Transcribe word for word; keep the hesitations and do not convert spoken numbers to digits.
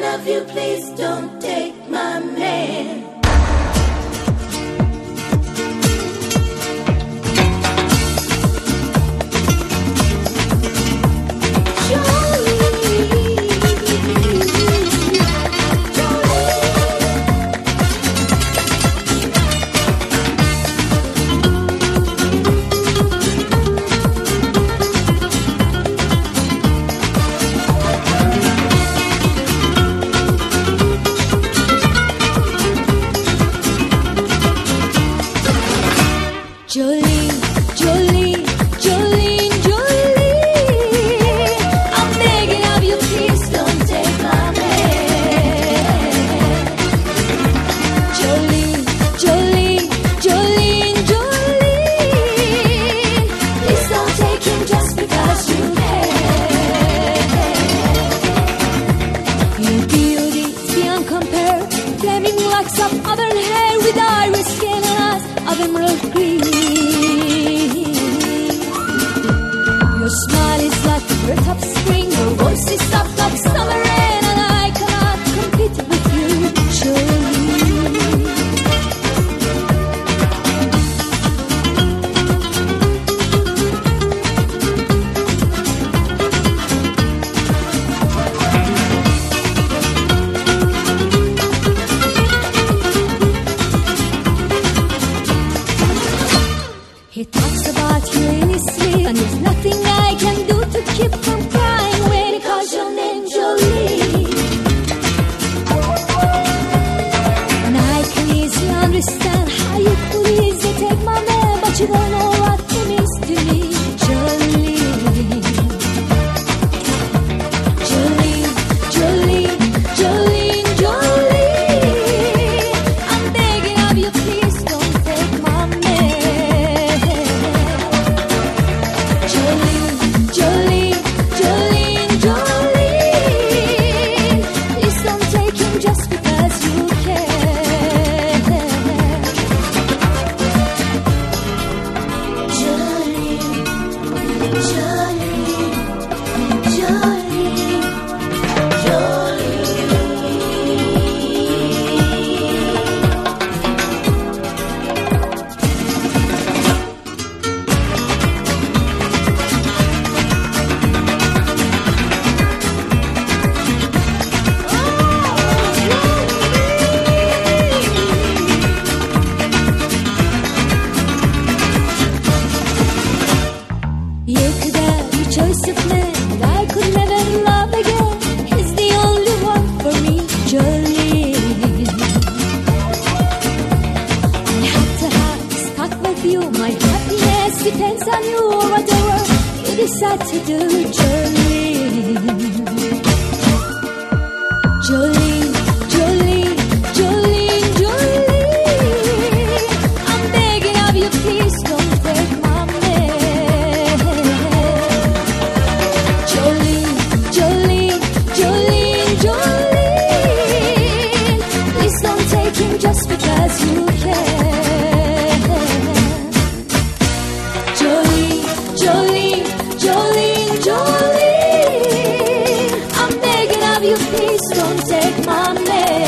of you, please don't take my man. Jolene, Jolene, Jolene, Jolene, I'm begging of you, please don't take my man. Jolene, Jolene, Jolene, Jolene, please don't take him just because you can. Your beauty is beyond compare, flaming locks of auburn hair with iris skin and eyes of emerald green. Your smile is like the birth of spring. Your voice is soft like summer rain, and I cannot compete with you, Jolene. He talks about you in his sleep, and there's nothing I can do to keep from crying when he calls your name, Jolene. And I can easily understand how you could easily take my man, but you don't know what he means to me, Jolene. Jolene, Jolene, Jolene, Jolene, I'm begging of you, please don't take my man. Jolene, Jolene, Jolene, Jolene, please don't take him just because you can. Jolene, Jolene, Jolene, you could have your choice of men, but I could never love again. He's the only one for me, Jolene. I have to have stuck with you. My happiness depends on you, or whatever you decide to do, Jolene. Jolene, Jolene, Jolene, Jolene, I'm begging of you, please don't take my man. Jolene, Jolene, Jolene, Jolene, please don't take him just because you can. Jolene, Jolene, Jolene, Jolene, I'm begging of you, please don't take my man.